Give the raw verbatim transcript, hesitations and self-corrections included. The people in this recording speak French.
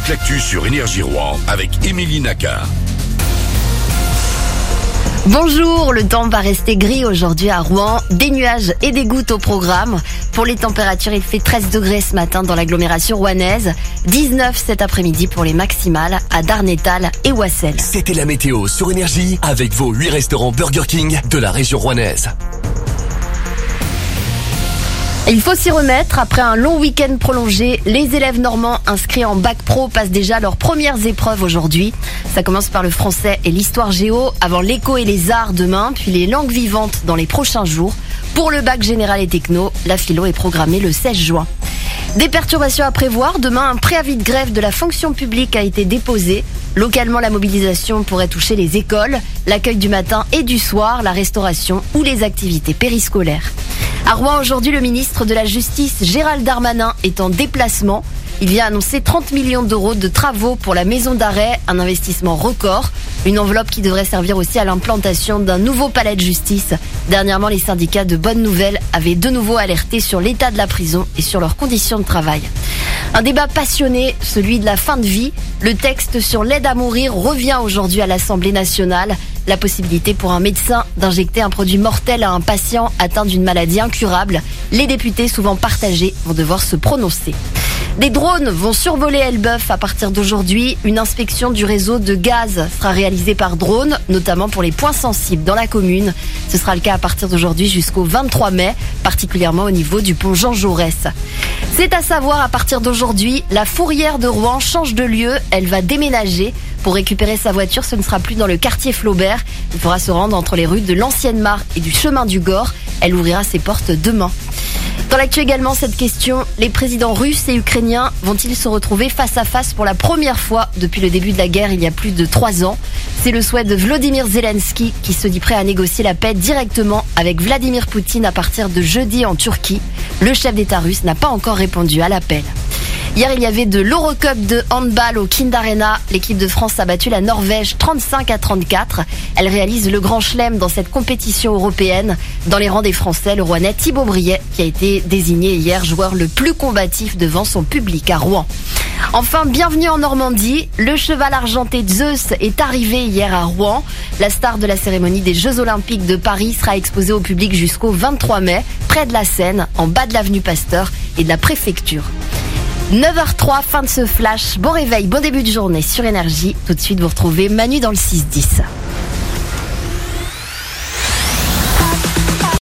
l'actu sur Énergie Rouen avec Émilie Naka. Bonjour, le temps va rester gris aujourd'hui à Rouen. Des nuages et des gouttes au programme. Pour les températures, il fait treize degrés ce matin dans l'agglomération rouennaise. dix-neuf cet après-midi pour les maximales à Darnétal et Oissel. C'était la météo sur Énergie avec vos huit restaurants Burger King de la région rouennaise. Il faut s'y remettre. Après un long week-end prolongé, les élèves normands inscrits en bac pro passent déjà leurs premières épreuves aujourd'hui. Ça commence par le français et l'histoire géo, avant l'éco et les arts demain, puis les langues vivantes dans les prochains jours. Pour le bac général et techno, la philo est programmée le seize juin. Des perturbations à prévoir. Demain, un préavis de grève de la fonction publique a été déposé. Localement, la mobilisation pourrait toucher les écoles, l'accueil du matin et du soir, la restauration ou les activités périscolaires. À Rouen, aujourd'hui, le ministre de la Justice, Gérald Darmanin, est en déplacement. Il vient annoncer trente millions d'euros de travaux pour la maison d'arrêt, un investissement record. Une enveloppe qui devrait servir aussi à l'implantation d'un nouveau palais de justice. Dernièrement, les syndicats de Bonne Nouvelle avaient de nouveau alerté sur l'état de la prison et sur leurs conditions de travail. Un débat passionné, celui de la fin de vie. Le texte sur l'aide à mourir revient aujourd'hui à l'Assemblée nationale. La possibilité pour un médecin d'injecter un produit mortel à un patient atteint d'une maladie incurable. Les députés, souvent partagés, vont devoir se prononcer. Des drones vont survoler Elbeuf à partir d'aujourd'hui. Une inspection du réseau de gaz sera réalisée par drone, notamment pour les points sensibles dans la commune. Ce sera le cas à partir d'aujourd'hui jusqu'au vingt-trois mai, particulièrement au niveau du pont Jean Jaurès. C'est à savoir, à partir d'aujourd'hui, la Fourrière de Rouen change de lieu. Elle va déménager. Pour récupérer sa voiture, ce ne sera plus dans le quartier Flaubert. Il faudra se rendre entre les rues de l'Ancienne Mare et du Chemin du Gore. Elle ouvrira ses portes demain. Dans l'actu également, cette question, les présidents russes et ukrainiens vont-ils se retrouver face à face pour la première fois depuis le début de la guerre il y a plus de trois ans? C'est le souhait de Volodymyr Zelensky qui se dit prêt à négocier la paix directement avec Vladimir Poutine à partir de jeudi en Turquie. Le chef d'État russe n'a pas encore répondu à l'appel. Hier, il y avait de l'Eurocup de handball au Kind Arena. L'équipe de France a battu la Norvège trente-cinq à trente-quatre. Elle réalise le grand chelem dans cette compétition européenne. Dans les rangs des Français, le Rouennais Thibaut Briet, qui a été désigné hier joueur le plus combatif devant son public à Rouen. Enfin, bienvenue en Normandie. Le cheval argenté Zeus est arrivé hier à Rouen. La star de la cérémonie des Jeux Olympiques de Paris sera exposée au public jusqu'au vingt-trois mai, près de la Seine, en bas de l'avenue Pasteur et de la préfecture. neuf heures trois, fin de ce flash. Bon réveil, bon début de journée sur Énergie. Tout de suite, vous retrouvez Manu dans le six dix.